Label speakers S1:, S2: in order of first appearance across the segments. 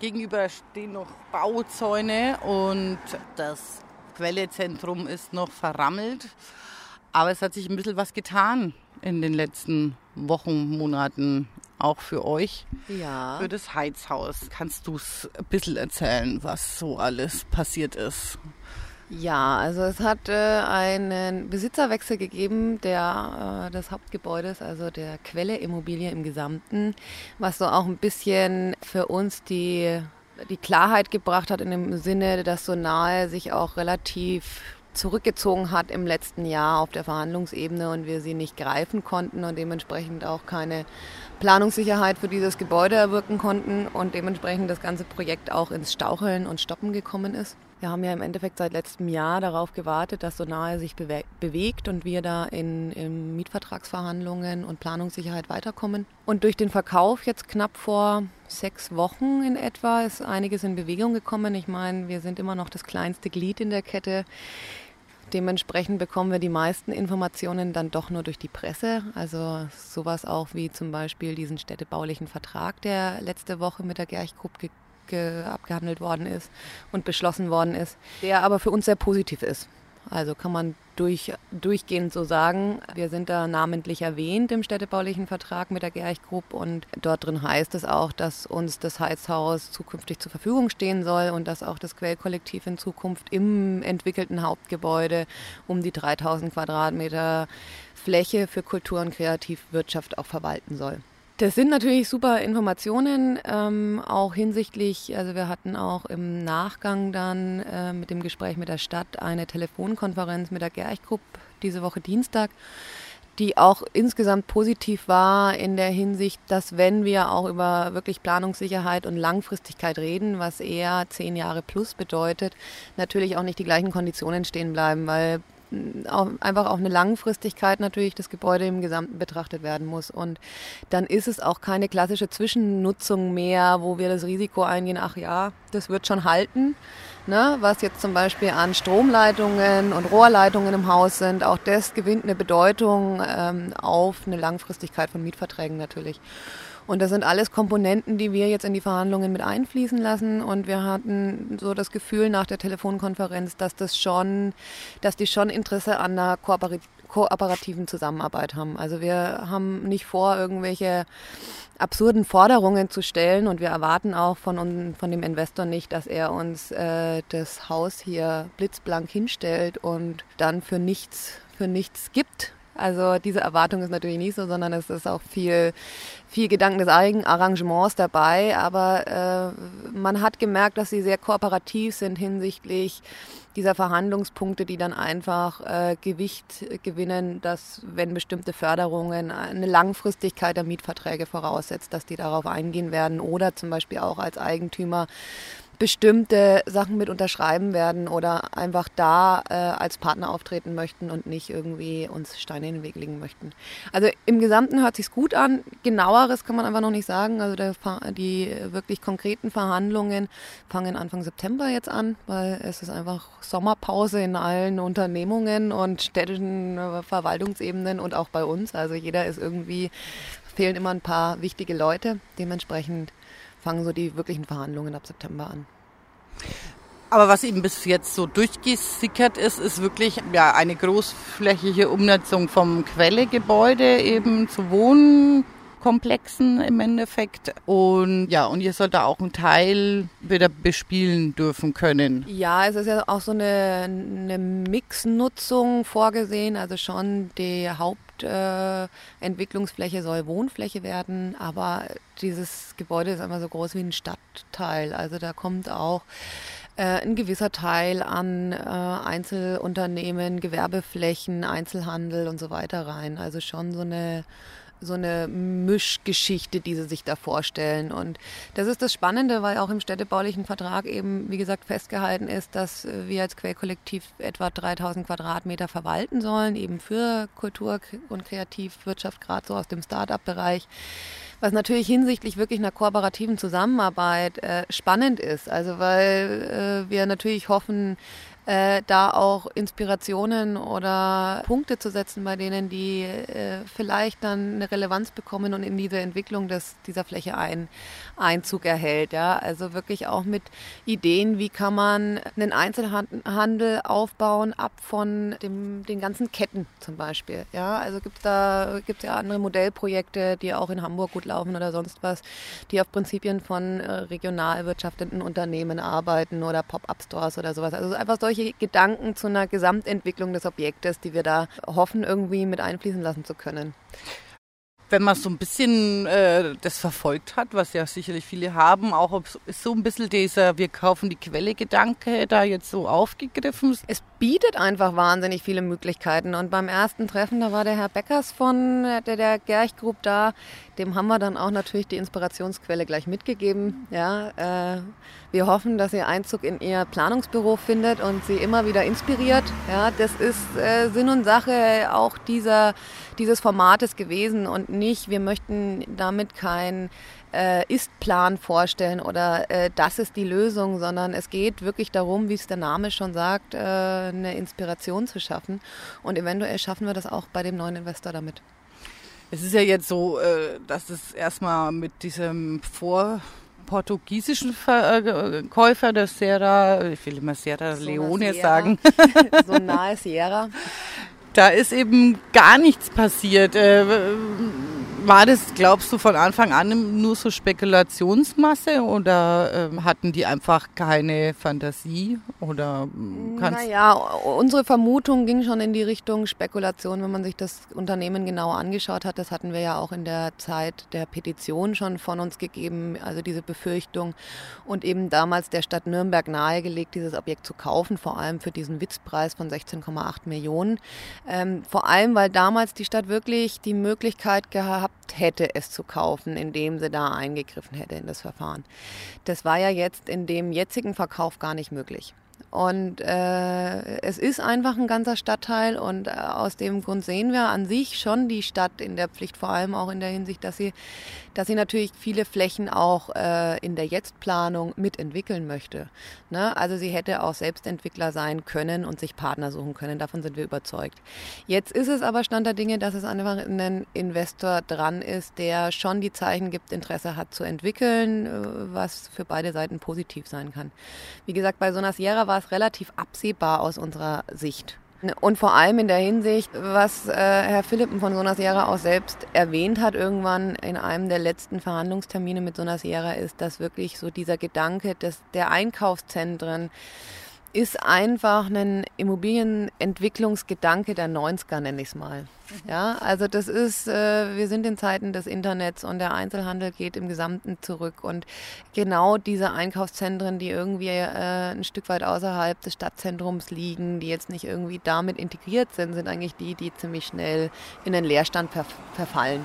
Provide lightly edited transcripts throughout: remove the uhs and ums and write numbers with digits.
S1: Gegenüber stehen noch Bauzäune und das Quellezentrum ist noch verrammelt. Aber es hat sich ein bisschen was getan in den letzten Wochen, Monaten, auch für euch, für das Heizhaus. Kannst du es ein bisschen erzählen, was so alles passiert ist?
S2: Ja, also es hat einen Besitzerwechsel gegeben des Hauptgebäudes, also der Quelle Immobilie im Gesamten, was so auch ein bisschen für uns die Klarheit gebracht hat in dem Sinne, dass Sonae sich auch relativ zurückgezogen hat im letzten Jahr auf der Verhandlungsebene und wir sie nicht greifen konnten und dementsprechend auch keine Planungssicherheit für dieses Gebäude erwirken konnten und dementsprechend das ganze Projekt auch ins Staucheln und Stoppen gekommen ist. Wir haben ja im Endeffekt seit letztem Jahr darauf gewartet, dass Sonae sich bewegt und wir da in Mietvertragsverhandlungen und Planungssicherheit weiterkommen. Und durch den Verkauf jetzt knapp vor 6 Wochen in etwa ist einiges in Bewegung gekommen. Ich meine, wir sind immer noch das kleinste Glied in der Kette. Dementsprechend bekommen wir die meisten Informationen dann doch nur durch die Presse. Also sowas auch wie zum Beispiel diesen städtebaulichen Vertrag, der letzte Woche mit der Gerch Group abgehandelt worden ist und beschlossen worden ist, der aber für uns sehr positiv ist. Also kann man durchgehend so sagen. Wir sind da namentlich erwähnt im städtebaulichen Vertrag mit der Gerch Group und dort drin heißt es auch, dass uns das Heizhaus zukünftig zur Verfügung stehen soll und dass auch das Quellkollektiv in Zukunft im entwickelten Hauptgebäude um die 3000 Quadratmeter Fläche für Kultur- und Kreativwirtschaft auch verwalten soll. Das sind natürlich super Informationen, auch hinsichtlich, also wir hatten auch im Nachgang dann mit dem Gespräch mit der Stadt eine Telefonkonferenz mit der Gerch Group diese Woche Dienstag, die auch insgesamt positiv war in der Hinsicht, dass wenn wir auch über wirklich Planungssicherheit und Langfristigkeit reden, was eher 10 Jahre plus bedeutet, natürlich auch nicht die gleichen Konditionen stehen bleiben, weil einfach auch eine Langfristigkeit natürlich das Gebäude im Gesamten betrachtet werden muss. Und dann ist es auch keine klassische Zwischennutzung mehr, wo wir das Risiko eingehen, ach ja, das wird schon halten. Ne? Was jetzt zum Beispiel an Stromleitungen und Rohrleitungen im Haus sind, auch das gewinnt eine Bedeutung auf eine Langfristigkeit von Mietverträgen natürlich. Und das sind alles Komponenten, die wir jetzt in die Verhandlungen mit einfließen lassen. Und wir hatten so das Gefühl nach der Telefonkonferenz, dass die schon Interesse an einer kooperativen Zusammenarbeit haben. Also wir haben nicht vor, irgendwelche absurden Forderungen zu stellen und wir erwarten auch von dem Investor nicht, dass er uns das Haus hier blitzblank hinstellt und dann für nichts gibt. Also diese Erwartung ist natürlich nicht so, sondern es ist auch viel Gedanken des Eigenarrangements dabei. Aber man hat gemerkt, dass sie sehr kooperativ sind hinsichtlich dieser Verhandlungspunkte, die dann einfach Gewicht gewinnen, dass wenn bestimmte Förderungen eine Langfristigkeit der Mietverträge voraussetzt, dass die darauf eingehen werden oder zum Beispiel auch als Eigentümer bestimmte Sachen mit unterschreiben werden oder einfach da als Partner auftreten möchten und nicht irgendwie uns Steine in den Weg legen möchten. Also im Gesamten hört sich's gut an. Genaueres kann man einfach noch nicht sagen. Also die wirklich konkreten Verhandlungen fangen Anfang September jetzt an, weil es ist einfach Sommerpause in allen Unternehmungen und städtischen Verwaltungsebenen und auch bei uns. Also fehlen immer ein paar wichtige Leute. Dementsprechend fangen so die wirklichen Verhandlungen ab September an.
S1: Aber was eben bis jetzt so durchgesickert ist wirklich eine großflächige Umnutzung vom Quellegebäude eben zu Wohnkomplexen im Endeffekt. Und ihr sollt da auch einen Teil wieder bespielen dürfen können.
S2: Ja, es ist ja auch so eine Mixnutzung vorgesehen, also schon die Hauptentwicklungsfläche soll Wohnfläche werden, aber dieses Gebäude ist einfach so groß wie ein Stadtteil. Also da kommt auch ein gewisser Teil an Einzelunternehmen, Gewerbeflächen, Einzelhandel und so weiter rein. Also schon so eine Mischgeschichte, die sie sich da vorstellen. Und das ist das Spannende, weil auch im städtebaulichen Vertrag eben, wie gesagt, festgehalten ist, dass wir als Quellkollektiv etwa 3000 Quadratmeter verwalten sollen, eben für Kultur- und Kreativwirtschaft, gerade so aus dem Start-up-Bereich. Was natürlich hinsichtlich wirklich einer kooperativen Zusammenarbeit spannend ist. Also weil wir natürlich hoffen, da auch Inspirationen oder Punkte zu setzen, bei denen die vielleicht dann eine Relevanz bekommen und in diese Entwicklung dieser Fläche Einzug erhält. Ja? Also wirklich auch mit Ideen, wie kann man einen Einzelhandel aufbauen, ab von den ganzen Ketten zum Beispiel. Ja? Also gibt's ja andere Modellprojekte, die auch in Hamburg gut laufen oder sonst was, die auf Prinzipien von regional wirtschaftenden Unternehmen arbeiten oder Pop-up-Stores oder sowas. Also einfach solche Gedanken zu einer Gesamtentwicklung des Objektes, die wir da hoffen, irgendwie mit einfließen lassen zu können.
S1: Wenn man so ein bisschen das verfolgt hat, was ja sicherlich viele haben, auch ist so ein bisschen dieser „Wir kaufen die Quelle"-Gedanke da jetzt so aufgegriffen?
S2: Es bietet einfach wahnsinnig viele Möglichkeiten. Und beim ersten Treffen, da war der Herr Beckers von der Gerch Group da. Dem haben wir dann auch natürlich die Inspirationsquelle gleich mitgegeben. Ja, wir hoffen, dass ihr Einzug in Ihr Planungsbüro findet und Sie immer wieder inspiriert. Ja, das ist Sinn und Sache auch dieses Formates gewesen und nicht, wir möchten damit kein Ist-Plan vorstellen oder das ist die Lösung, sondern es geht wirklich darum, wie es der Name schon sagt, eine Inspiration zu schaffen. Und eventuell schaffen wir das auch bei dem neuen Investor damit.
S1: Es ist ja jetzt so, dass es erstmal mit diesem portugiesischen Käufer der Sierra, ich will immer Sierra Leone sagen.
S2: So nahe Sierra.
S1: Da ist eben gar nichts passiert. War das, glaubst du, von Anfang an nur so Spekulationsmasse oder hatten die einfach keine Fantasie?
S2: Naja, unsere Vermutung ging schon in die Richtung Spekulation, wenn man sich das Unternehmen genauer angeschaut hat. Das hatten wir ja auch in der Zeit der Petition schon von uns gegeben, also diese Befürchtung. Und eben damals der Stadt Nürnberg nahegelegt, dieses Objekt zu kaufen, vor allem für diesen Witzpreis von 16,8 Millionen. Vor allem, weil damals die Stadt wirklich die Möglichkeit gehabt hätte, es zu kaufen, indem sie da eingegriffen hätte in das Verfahren. Das war ja jetzt in dem jetzigen Verkauf gar nicht möglich. Und es ist einfach ein ganzer Stadtteil und aus dem Grund sehen wir an sich schon die Stadt in der Pflicht, vor allem auch in der Hinsicht, dass sie natürlich viele Flächen auch in der Jetztplanung mitentwickeln möchte. Ne? Also sie hätte auch Selbstentwickler sein können und sich Partner suchen können, davon sind wir überzeugt. Jetzt ist es aber Stand der Dinge, dass es einfach ein Investor dran ist, der schon die Zeichen gibt, Interesse hat zu entwickeln, was für beide Seiten positiv sein kann. Wie gesagt, bei so einer Sierra war es relativ absehbar aus unserer Sicht. Und vor allem in der Hinsicht, was Herr Philippen von Sona Sierra auch selbst erwähnt hat irgendwann in einem der letzten Verhandlungstermine mit Sona Sierra, ist, dass wirklich so dieser Gedanke der Einkaufszentren ist einfach ein Immobilienentwicklungsgedanke der 90er, nenne ich es mal. Ja, also das ist, wir sind in Zeiten des Internets und der Einzelhandel geht im Gesamten zurück und genau diese Einkaufszentren, die irgendwie ein Stück weit außerhalb des Stadtzentrums liegen, die jetzt nicht irgendwie damit integriert sind, sind eigentlich die ziemlich schnell in den Leerstand verfallen.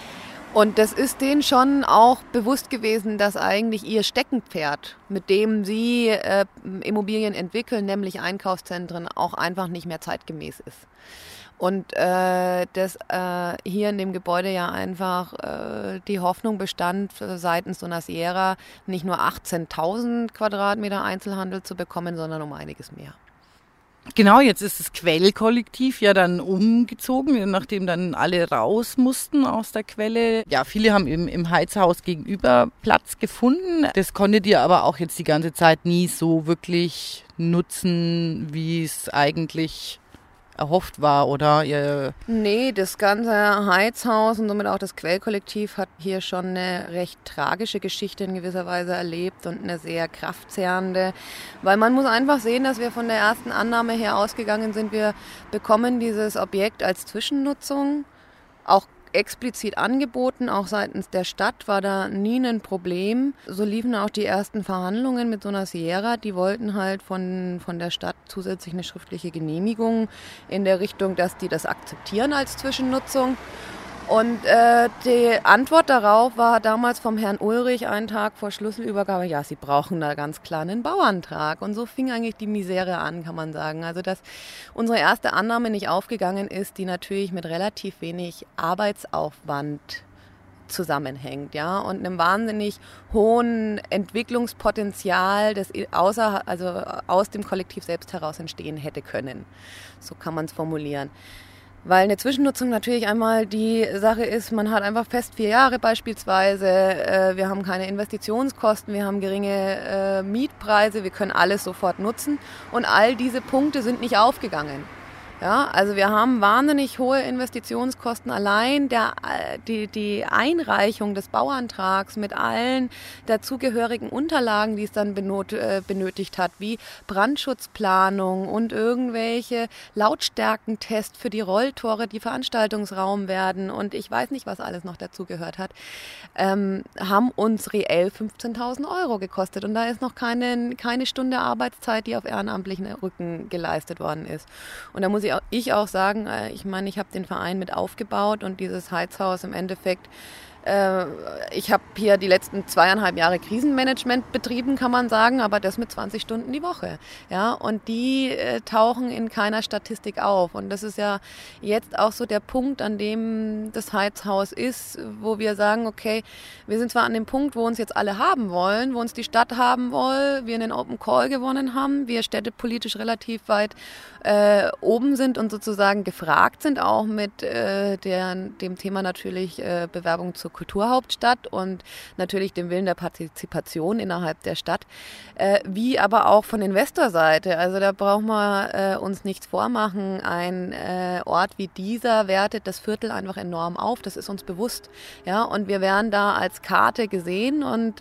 S2: Und das ist denen schon auch bewusst gewesen, dass eigentlich ihr Steckenpferd, mit dem sie Immobilien entwickeln, nämlich Einkaufszentren, auch einfach nicht mehr zeitgemäß ist. Und dass hier in dem Gebäude ja einfach die Hoffnung bestand, seitens Sona Sierra nicht nur 18.000 Quadratmeter Einzelhandel zu bekommen, sondern um einiges mehr.
S1: Genau, jetzt ist das Quellkollektiv ja dann umgezogen, nachdem dann alle raus mussten aus der Quelle. Ja, viele haben im Heizhaus gegenüber Platz gefunden. Das konntet ihr aber auch jetzt die ganze Zeit nie so wirklich nutzen, wie es eigentlich erhofft war, oder?
S2: Nee, das ganze Heizhaus und somit auch das Quellkollektiv hat hier schon eine recht tragische Geschichte in gewisser Weise erlebt und eine sehr kraftzehrende, weil man muss einfach sehen, dass wir von der ersten Annahme her ausgegangen sind, wir bekommen dieses Objekt als Zwischennutzung, auch explizit angeboten, auch seitens der Stadt war da nie ein Problem. So liefen auch die ersten Verhandlungen mit Sona Sierra. Die wollten halt von der Stadt zusätzlich eine schriftliche Genehmigung in der Richtung, dass die das akzeptieren als Zwischennutzung. Und die Antwort darauf war damals vom Herrn Ulrich einen Tag vor Schlüsselübergabe, ja, sie brauchen da ganz klar einen Bauantrag. Und so fing eigentlich die Misere an, kann man sagen. Also dass unsere erste Annahme nicht aufgegangen ist, die natürlich mit relativ wenig Arbeitsaufwand zusammenhängt, ja, und einem wahnsinnig hohen Entwicklungspotenzial, das aus dem Kollektiv selbst heraus entstehen hätte können. So kann man es formulieren. Weil eine Zwischennutzung natürlich einmal die Sache ist, man hat einfach fest 4 Jahre beispielsweise, wir haben keine Investitionskosten, wir haben geringe Mietpreise, wir können alles sofort nutzen und all diese Punkte sind nicht aufgegangen. Ja, also wir haben wahnsinnig hohe Investitionskosten. Allein die Einreichung des Bauantrags mit allen dazugehörigen Unterlagen, die es dann benötigt hat, wie Brandschutzplanung und irgendwelche Lautstärkentests für die Rolltore, die Veranstaltungsraum werden und ich weiß nicht, was alles noch dazugehört hat, haben uns reell 15.000 € gekostet. Und da ist noch keine Stunde Arbeitszeit, die auf ehrenamtlichen Rücken geleistet worden ist. Und da muss ich auch sagen, ich meine, ich habe den Verein mit aufgebaut und dieses Heizhaus im Endeffekt, ich habe hier die letzten 2,5 Jahre Krisenmanagement betrieben, kann man sagen, aber das mit 20 Stunden die Woche. Ja, und die tauchen in keiner Statistik auf. Und das ist ja jetzt auch so der Punkt, an dem das Heizhaus ist, wo wir sagen, okay, wir sind zwar an dem Punkt, wo uns jetzt alle haben wollen, wo uns die Stadt haben will, wir einen Open Call gewonnen haben, wir städtepolitisch relativ weit oben sind und sozusagen gefragt sind, auch mit dem Thema natürlich Bewerbung zur Kulturhauptstadt und natürlich dem Willen der Partizipation innerhalb der Stadt, wie aber auch von Investorseite. Also da brauchen wir uns nichts vormachen. Ein Ort wie dieser wertet das Viertel einfach enorm auf, das ist uns bewusst. Ja? Und wir werden da als Karte gesehen und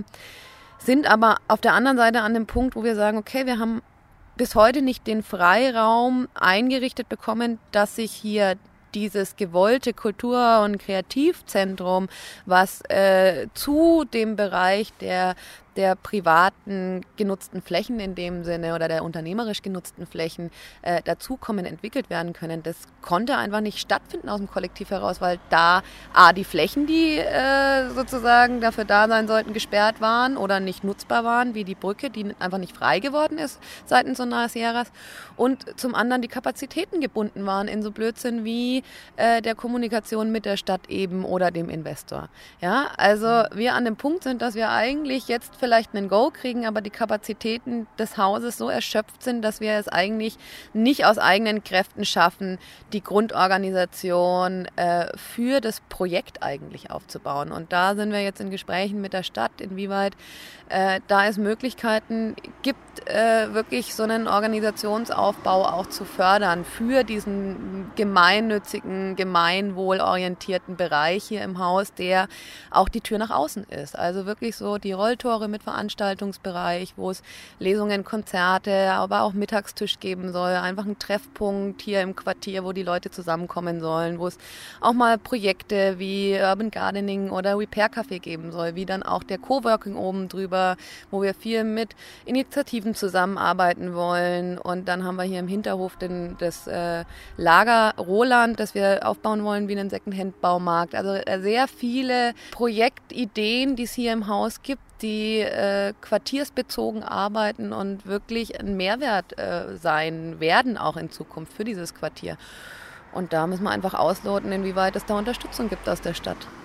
S2: sind aber auf der anderen Seite an dem Punkt, wo wir sagen, okay, wir haben bis heute nicht den Freiraum eingerichtet bekommen, dass sich hier dieses gewollte Kultur- und Kreativzentrum, was zu dem Bereich der privaten genutzten Flächen in dem Sinne oder der unternehmerisch genutzten Flächen dazukommen, entwickelt werden können. Das konnte einfach nicht stattfinden aus dem Kollektiv heraus, weil da die Flächen, die sozusagen dafür da sein sollten, gesperrt waren oder nicht nutzbar waren, wie die Brücke, die einfach nicht frei geworden ist seitens Sonar Sierras, und zum anderen die Kapazitäten gebunden waren in so Blödsinn wie der Kommunikation mit der Stadt eben oder dem Investor. Ja, also wir an dem Punkt sind, dass wir eigentlich jetzt vielleicht einen Go kriegen, aber die Kapazitäten des Hauses so erschöpft sind, dass wir es eigentlich nicht aus eigenen Kräften schaffen, die Grundorganisation für das Projekt eigentlich aufzubauen. Und da sind wir jetzt in Gesprächen mit der Stadt, inwieweit da es Möglichkeiten gibt, wirklich so einen Organisationsaufbau auch zu fördern für diesen gemeinnützigen, gemeinwohlorientierten Bereich hier im Haus, der auch die Tür nach außen ist. Also wirklich so die Rolltore mit Veranstaltungsbereich, wo es Lesungen, Konzerte, aber auch Mittagstisch geben soll. Einfach ein Treffpunkt hier im Quartier, wo die Leute zusammenkommen sollen, wo es auch mal Projekte wie Urban Gardening oder Repair Café geben soll, wie dann auch der Coworking oben drüber, wo wir viel mit Initiativen zusammenarbeiten wollen. Und dann haben wir hier im Hinterhof das Lager Roland, das wir aufbauen wollen wie einen Secondhand-Baumarkt. Also sehr viele Projektideen, die es hier im Haus gibt, die quartiersbezogen arbeiten und wirklich ein Mehrwert sein werden, auch in Zukunft für dieses Quartier. Und da müssen wir einfach ausloten, inwieweit es da Unterstützung gibt aus der Stadt.